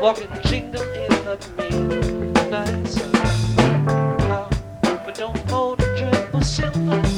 walking kingdom in the midnight sun. But don't hold a triple silver.